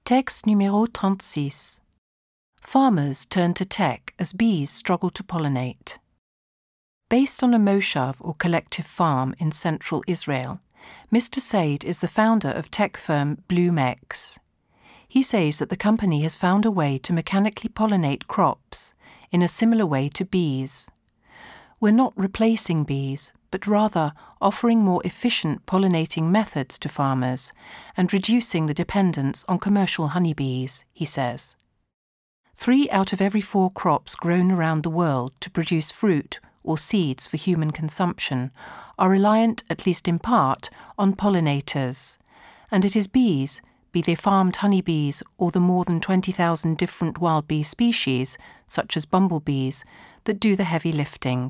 Texte numéro 36. Farmers turn to tech as bees struggle to pollinate. Based on a moshav or collective farm in central Israel, Mr. Said is the founder of tech firm BloomX. He says that the company has found a way to mechanically pollinate crops in a similar way to bees. We're not replacing bees, but rather offering more efficient pollinating methods to farmers and reducing the dependence on commercial honeybees, he says. 3 out of every 4 crops grown around the world to produce fruit or seeds for human consumption are reliant, at least in part, on pollinators, and it is bees, be they farmed honeybees or the more than 20,000 different wild bee species, such as bumblebees, that do the heavy lifting.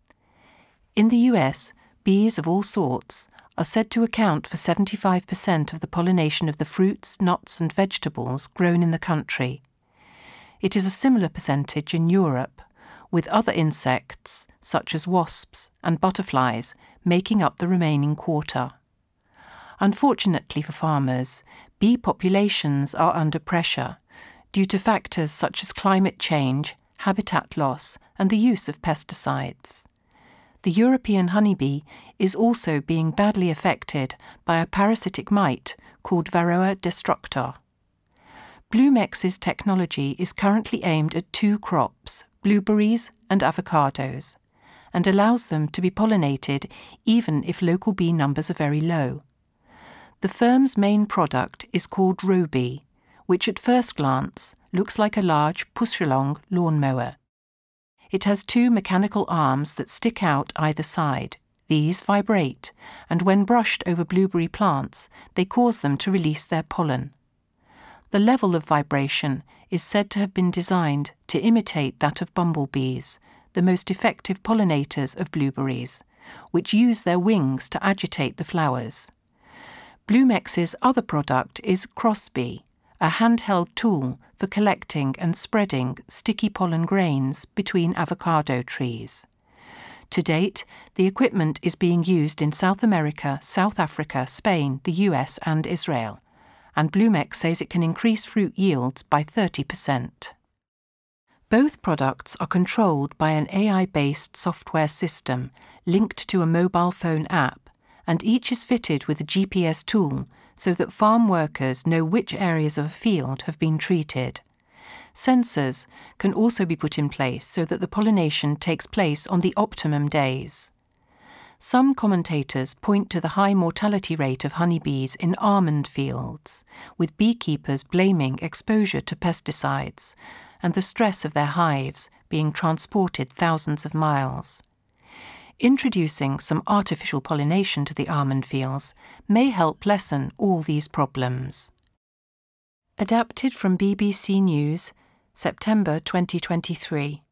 In the US, bees of all sorts are said to account for 75% of the pollination of the fruits, nuts and vegetables grown in the country. It is a similar percentage in Europe, with other insects, such as wasps and butterflies, making up the remaining quarter. Unfortunately for farmers, bee populations are under pressure due to factors such as climate change, habitat loss, and the use of pesticides. The European honeybee is also being badly affected by a parasitic mite called Varroa destructor. BloomX's technology is currently aimed at 2 crops, blueberries and avocados, and allows them to be pollinated even if local bee numbers are very low. The firm's main product is called Robee, which at first glance looks like a large push-along lawnmower. It has 2 mechanical arms that stick out either side. These vibrate, and when brushed over blueberry plants, they cause them to release their pollen. The level of vibration is said to have been designed to imitate that of bumblebees, the most effective pollinators of blueberries, which use their wings to agitate the flowers. BloomX's other product is Crossbee, a handheld tool for collecting and spreading sticky pollen grains between avocado trees. To date, the equipment is being used in South America, South Africa, Spain, the US and Israel, and BloomX says it can increase fruit yields by 30%. Both products are controlled by an AI-based software system linked to a mobile phone app, and each is fitted with a GPS tool so that farm workers know which areas of a field have been treated. Sensors can also be put in place so that the pollination takes place on the optimum days. Some commentators point to the high mortality rate of honeybees in almond fields, with beekeepers blaming exposure to pesticides and the stress of their hives being transported thousands of miles. Introducing some artificial pollination to the almond fields may help lessen all these problems. Adapted from BBC News, September 2023.